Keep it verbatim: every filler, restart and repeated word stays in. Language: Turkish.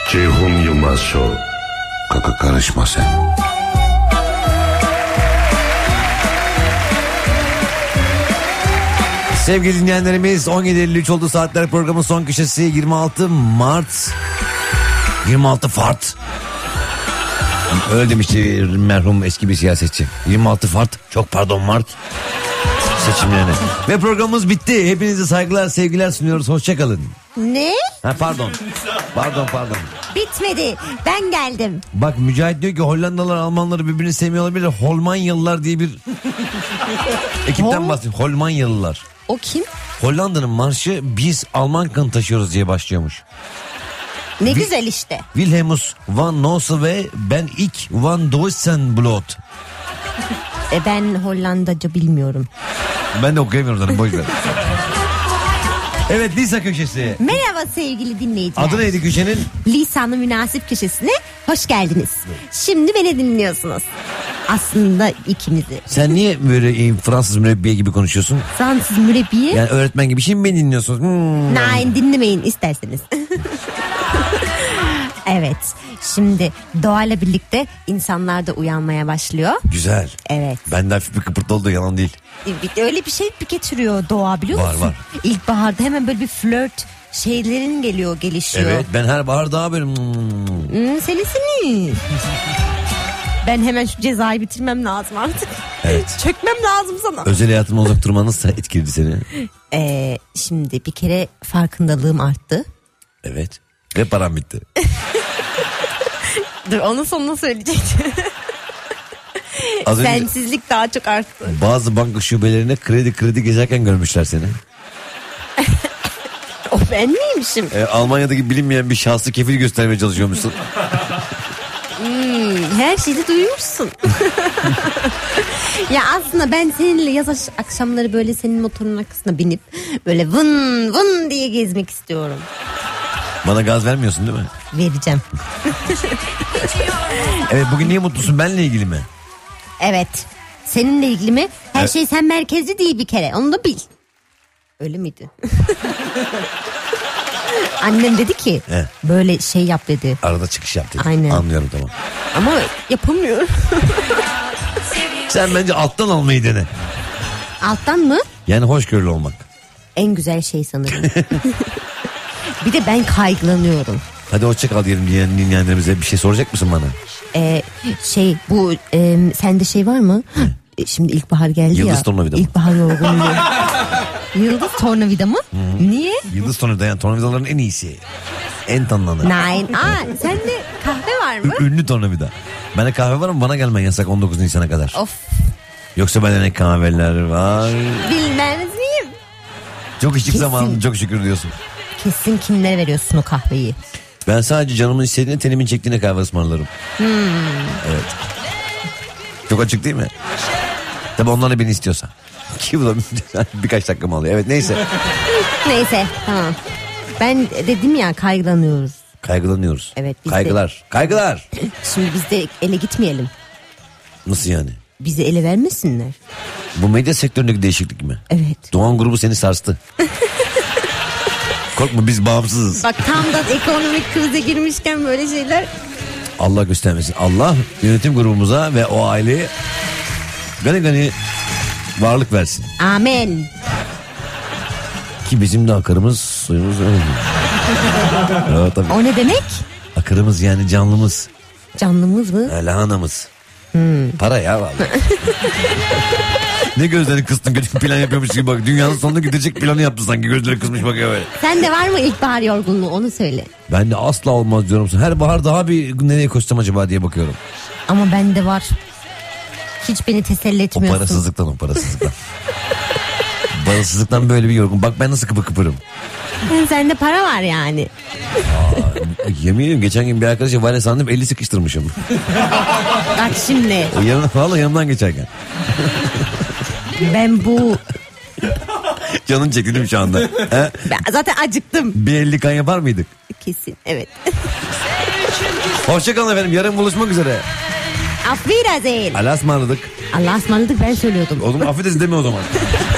Ceyhun Yılmaz Show. Kaka karışma sen. Sevgili dinleyenlerimiz, on yedi elli üç oldu saatler, programın son köşesi. Yirmi altı Mart yirmi altı Fart. Öyle demişti merhum eski bir siyasetçi. yirmi altı Fart, çok pardon Mart seçimlerine. Ve programımız bitti. Hepinize saygılar, sevgiler sunuyoruz. Hoşçakalın. Ne? Ha pardon. Pardon pardon. Bitmedi. Ben geldim. Bak Mücahit diyor ki Hollandalılar Almanları birbirini sevmiyor olabilir. Holmanyalılar diye bir ekipten Hol- bahsediyor. Holmanyalılar. O kim? Hollanda'nın marşı biz Alman kanı taşıyoruz diye başlıyormuş. Ne Wil- güzel işte. Wilhelmus van Nosse ve ben ik van Deutschlandblot. E ben Hollandaca bilmiyorum. Ben de okuyamıyorum zaten, boş ver. Evet, Lisa köşesi. Merhaba sevgili dinleyiciler. Adı neydi köşenin? Lisa'nın münasip köşesine hoş geldiniz. Şimdi beni dinliyorsunuz. Aslında ikimizi. Sen niye böyle Fransız mürebbiye gibi konuşuyorsun? Fransız mürebbiye. Yani öğretmen gibi. Şimdi beni dinliyorsunuz. Hmm. Nein, dinlemeyin isterseniz. Evet. Şimdi doğayla birlikte insanlar da uyanmaya başlıyor. Güzel. Evet. Bende hafif bir kıpırtı oldu, yalan değil. Öyle bir şey getiriyor doğa, biliyor Var, musun? var. İlkbaharda hemen böyle bir flört şeylerin geliyor, gelişiyor. Evet, ben her bahar daha böyle... Hmm. Hmm, senisini. Ben hemen şu cezayı bitirmem lazım artık. Evet. Çökmem lazım sana. Özel hayatımdan uzak durman nasıl etkiledi seni? Ee, şimdi bir kere farkındalığım arttı. Evet. Ve param bitti. Dur, onun sonunu söyleyecektim. Az önce Sensizlik daha çok arttı. bazı banka şubelerine kredi kredi gezerken görmüşler seni. O ben miymişim? Ee, Almanya'daki bilinmeyen bir şahsı kefil göstermeye çalışıyormuşsun. Hmm, her şeyi duymuşsun. Ya aslında ben seninle yaz aş- akşamları böyle senin motorun arkasına binip böyle vın vın diye gezmek istiyorum. Bana gaz vermiyorsun değil mi? Vereceğim. Evet, bugün niye mutlusun, benle ilgili mi? Evet. Seninle ilgili mi? Her Evet. şey sen merkezli değil bir kere. Onu da bil. Öyle miydi? Annem dedi ki He. böyle şey yap dedi. Arada çıkış yap dedim. Aynen. Anlıyorum, tamam. Ama yapamıyorum. Sen bence alttan almayı dene. Alttan mı? Yani hoşgörülü olmak. En güzel şey sanırım. Bir de ben kaygılanıyorum. Hadi hoşça kal diyelim diyen dinleyenlerimize. Bir şey soracak mısın bana? Ee, şey bu e, sende şey var mı? E, Şimdi ilkbahar geldi ya. Yıldız tornavida mı? İlkbahar yorgunluğu. Yıldız tornavida mı? Niye? Yıldız tornavida, yani tornavidaların en iyisi. En tanınanı. Nine. Aa, sende kahve var mı? Ü- Ünlü tornavida. Bende kahve var ama bana gelmen yasak on dokuz Nisan'a kadar. Of, Yoksa bende ne kahveler var. bilmez miyim? Çok içtik Kesin. zamanında, çok şükür diyorsun. Kesin kimlere veriyorsun o kahveyi? Ben sadece canımın istediğine, tenimin çektiğine kahve ısmarlarım. Hmm. Evet. Çok açık değil mi? Tabii onlar da beni istiyorsa. Ki bu da birkaç dakika mı alıyor? Evet, neyse. Neyse, tamam. Ben dedim ya, kaygılanıyoruz. Kaygılanıyoruz. Evet, biz de- Kaygılar. Kaygılar. Şimdi biz de ele gitmeyelim. Nasıl yani? Bizi ele vermesinler. Bu medya sektöründeki değişiklik mi? Evet. Doğan grubu seni sarstı. Korkma, biz bağımsızız. Bak tam da ekonomik krize girmişken böyle şeyler. Allah göstermesin. Allah yönetim grubumuza ve o aileye gani gani varlık versin. Amen. Ki bizim de akarımız, suyumuz öyle. Evet, tabii. O ne demek? Akarımız yani canlımız. Canlımız mı? Ha, lahanamız. Hmm. Para ya vallahi. Ne gözlerini kıstın, kötü plan yapıyormuş gibi bak. Dünyanın sonuna gidecek planı yaptı sanki, gözleri kısmış bakıyor böyle. Sende var mı ilkbahar yorgunluğu, onu söyle. Ben de asla olmaz diyorum. Her bahar daha bir nereye koşsam acaba diye bakıyorum. Ama bende var. Hiç beni teselli O etmiyorsun. parasızlıktan, o parasızlıktan. Parasızlıktan böyle bir yorgun. Bak ben nasıl kıpır kıpırım. Sende para var yani. Aa, yemin ediyorum geçen gün bir arkadaşa vale sandım, elli sıkıştırmışım. Bak şimdi O yanına, vallahi yanımdan geçerken. ben bu... Canın çekti değil mi şu anda? He? Ben zaten acıktım. Bir elli kan yapar mıydık? Kesin, evet. Hoşçakalın efendim, yarın buluşmak üzere. Auf Wiedersehen. Allah'a ısmarladık. Allah'a ısmarladık, ben söylüyordum. Oğlum affedersin deme o zaman.